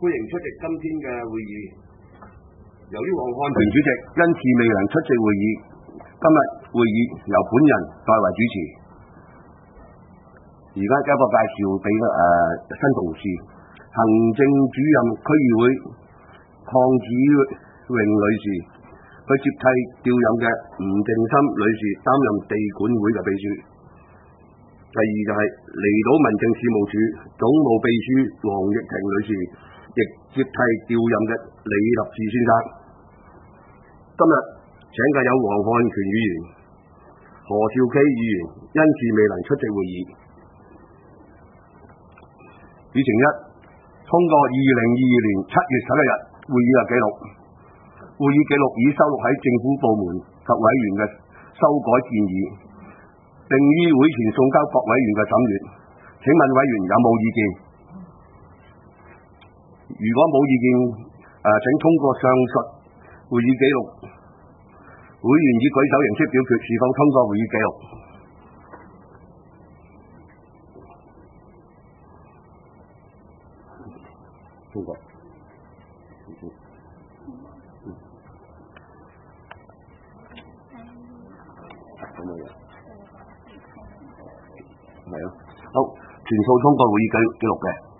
歡迎出席今天嘅會議。由於黃漢權主席因次未能出席會議，今日會議由本人代為主持。而家一個介紹俾新同事，行政主任區議會鄺子穎女士，佢接替調任嘅吳靜心女士擔任地管會嘅秘書。第二就係離島民政事務處總務秘書黃奕婷女士，亦接替調任嘅李立志先生。今日請嘅有黃漢權議員、何兆基議員因此未能出席會議。議程一，通過2022年7月11日會議嘅記錄。會議記錄已收錄喺政府部門及委員嘅修改建議，並於會前送交各委員嘅審閱。請問委員有冇意見？如果冇意見，請通過上述會議記錄。會員以舉手形式表決是否通過會議記錄。通過。係啊，好，全數通過會議記錄嘅。